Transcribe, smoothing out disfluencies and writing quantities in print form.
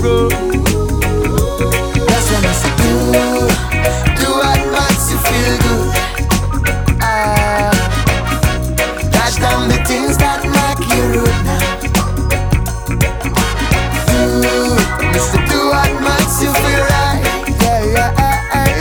road. That's when I say do what makes you feel good. Dash down the things that make you rude now.